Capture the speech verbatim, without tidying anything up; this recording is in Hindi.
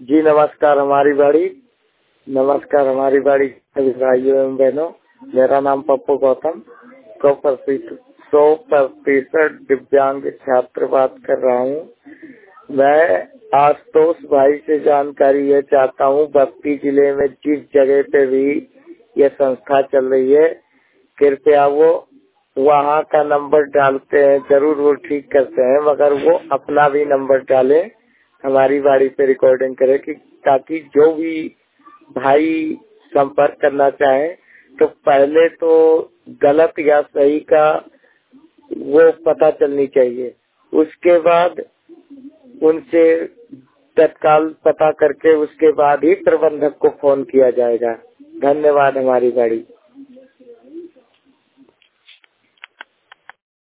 जी नमस्कार हमारी बाड़ी नमस्कार हमारी बाड़ी सभी भाइयों एवं बहनों। मेरा नाम पप्पू गौतम सौ प्रतिशत सौ प्रतिशत दिव्यांग छात्र बात कर रहा हूँ। मैं आशुतोष भाई से जानकारी ये चाहता हूँ, बस्ती जिले में जिस जगह पे भी ये संस्था चल रही है, कृपया वो वहाँ का नंबर डालते हैं, जरूर वो ठीक करते हैं, मगर वो अपना भी नंबर डाले, हमारी बाड़ी पे रिकॉर्डिंग करे कि ताकि जो भी भाई संपर्क करना चाहे तो पहले तो गलत या सही का वो पता चलनी चाहिए, उसके बाद उनसे तत्काल पता करके उसके बाद ही प्रबंधक को फोन किया जाएगा। धन्यवाद हमारी बाड़ी।